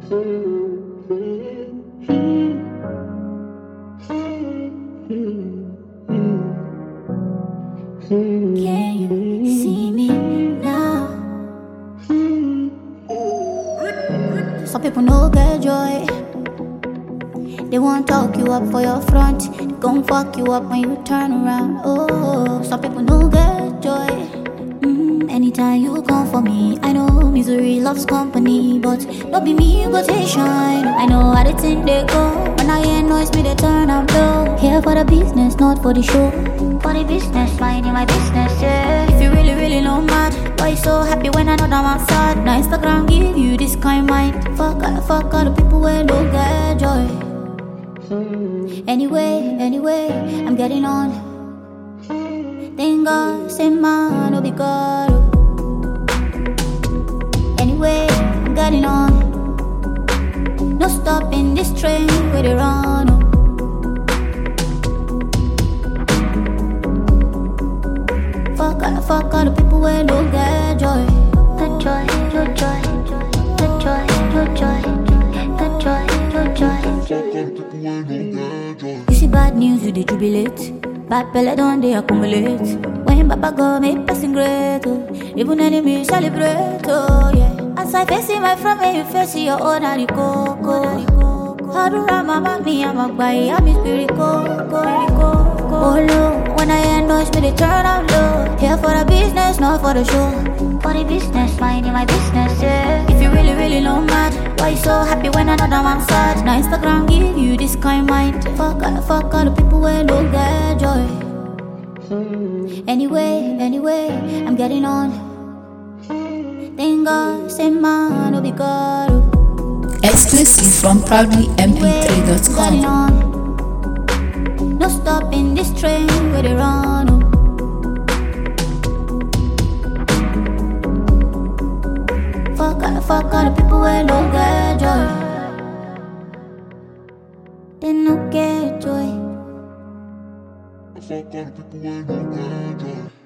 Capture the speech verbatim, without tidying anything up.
Can you see me now? Some people no get joy. They won't talk you up for your front. They gon' fuck you up when you turn around. Oh, some people no get joy. Mm, anytime you come for me, I know misery loves company, but don't be me, you go take shine. I know how they think they go. When I hear noise, me they turn up low. Here for the business, not for the show. For the business, minding my business, yeah. If you really, really know mad, why you so happy when I know that I'm sad? Now Instagram give you this kind mind. Fuck all, fuck all the people where don't get joy. Anyway, anyway, I'm getting on. Thank God, say man, no be God. Anyway, I'm getting on. No stopping this train where they run. Oh. Fuck all, fuck all the people where don't get joy. The joy, the joy, the joy, the joy, the joy, the joy. You see bad news, you dey jubilate. Bad pele don't they accumulate. When Baba go make passing great, oh. Even enemies celebrate, oh yeah. As I face my friend, when you face your own coco. How do I mama me, I'm a guy, I'm his spirit coco. Oh no, when I hear noise, me they turn out low. Here for the business, not for the show. For the business, minding my business, yeah. If you really, really know mad, why you so happy when I know that I'm sad? Now Instagram give you this kind mind. Fuck all, fuck all the people where don't get joy. Anyway, anyway, I'm getting on. Thank God, say man, no be God. Exclusive from proudly m p three dot com. No stopping this train where they run. Oh. Fuck all, fuck all the people where don't get joy. They no get joy. Fuck all the people where don't get joy.